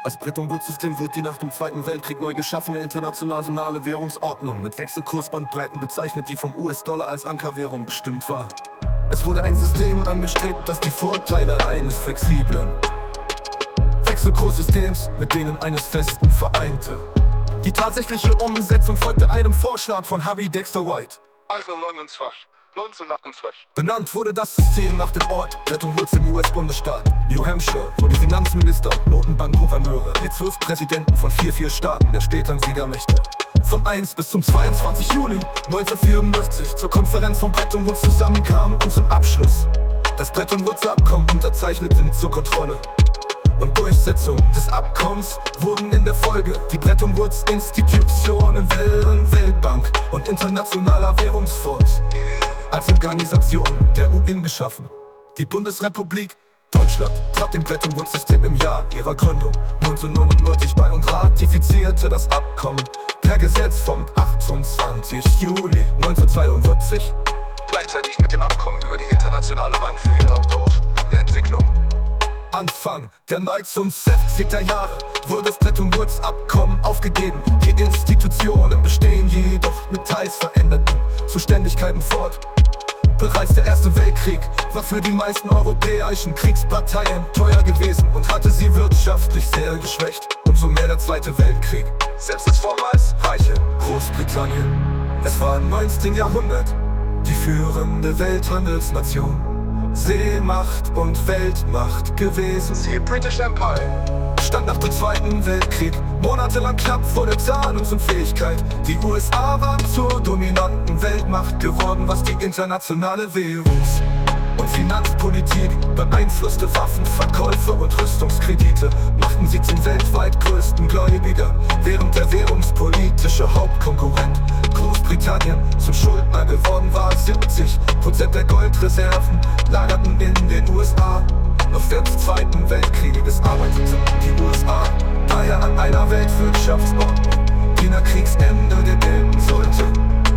Als Bretton Woods-System wird die nach dem Zweiten Weltkrieg neu geschaffene internationale Währungsordnung mit Wechselkursbandbreiten bezeichnet, die vom US-Dollar als Ankerwährung bestimmt war. Es wurde ein System angestrebt, das die Vorteile eines flexiblen Wechselkurssystems mit denen eines festen vereinte. Die tatsächliche Umsetzung folgte einem Vorschlag von Harry Dexter White. 1928. Benannt wurde das System nach dem Ort Bretton Woods im US-Bundesstaat New Hampshire, wo die Finanzminister und Notenbankgouverneure, die 12 Präsidenten von 4 Staaten der späteren Siegermächte, vom 1 bis zum 22. Juli 1954 zur Konferenz von Bretton Woods zusammenkamen und zum Abschluss das Bretton Woods-Abkommen unterzeichneten. Zur Kontrolle und Durchsetzung des Abkommens wurden in der Folge die Bretton Woods-Institutionen Weltbank und Internationaler Währungsfonds als Organisation der UN geschaffen. Die Bundesrepublik Deutschland trat dem Bretton Woods-System im Jahr ihrer Gründung 1949 bei und ratifizierte das Abkommen per Gesetz vom 28. Juli 1942, gleichzeitig mit dem Abkommen über die Internationale Bank für Entwicklung. Anfang der 1960er Jahre wurde das Bretton Woods-Abkommen aufgegeben. Die Institutionen bestehen jedoch mit teils veränderten Zuständigkeiten fort. Bereits der Erste Weltkrieg war für die meisten europäischen Kriegsparteien teuer gewesen und hatte sie wirtschaftlich sehr geschwächt. Umso mehr der Zweite Weltkrieg. Selbst das vormals reiche Großbritannien, es war im 19. Jahrhundert die führende Welthandelsnation, Seemacht und Weltmacht gewesen. Die British Empire stand nach dem Zweiten Weltkrieg monatelang knapp vor der Zahlungsunfähigkeit. Die USA waren zur dominanten Weltmacht geworden, was die internationale Währungs- und Finanzpolitik beeinflusste. Waffenverkäufe und Rüstungskredite machten sie zum weltweit größten Gläubiger, während der währungspolitische Hauptkonkurrent Großbritannien zum Schuldner geworden war. 70% der Goldreserven lagerten in den USA. Noch während des Zweiten Weltkrieges arbeiteten die USA daher an einer Weltwirtschaftsordnung, die nach Kriegsende gelten sollte.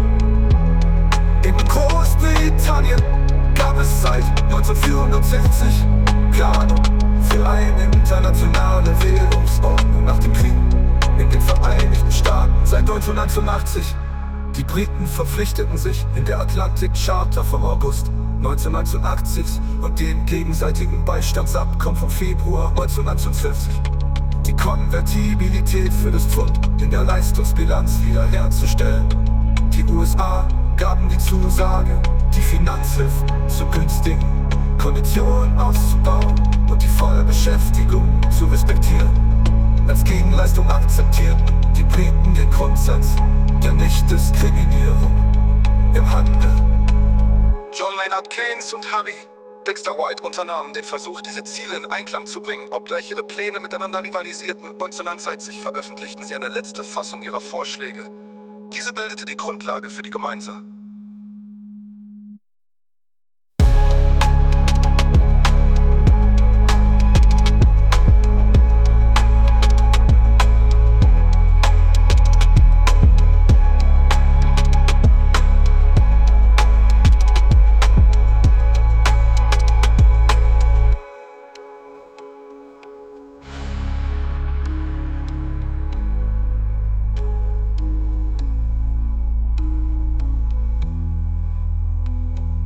In Großbritannien gab es seit 1964 Planung für eine internationale Währungsordnung nach dem Krieg. In den Vereinigten Staaten seit 1980. Die Briten verpflichteten sich in der Atlantic Charta vom August 1980 und dem gegenseitigen Beistandsabkommen vom Februar 1950, die Konvertibilität für das Pfund in der Leistungsbilanz wiederherzustellen. Die USA gaben die Zusage, die Finanzhilfen zu günstigen Konditionen auszubauen und die Vollbeschäftigung zu respektieren. Als Gegenleistung akzeptierten die Briten den Grundsatz der Nichtdiskriminierung im Handel. John Maynard Keynes und Harry Dexter White unternahmen den Versuch, diese Ziele in Einklang zu bringen, obgleich ihre Pläne miteinander rivalisierten. 1960 veröffentlichten sie eine letzte Fassung ihrer Vorschläge. Diese bildete die Grundlage für die gemeinsame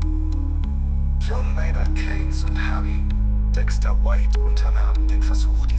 John Maynard Keynes und Harry Dexter White unternahmen den Versuch,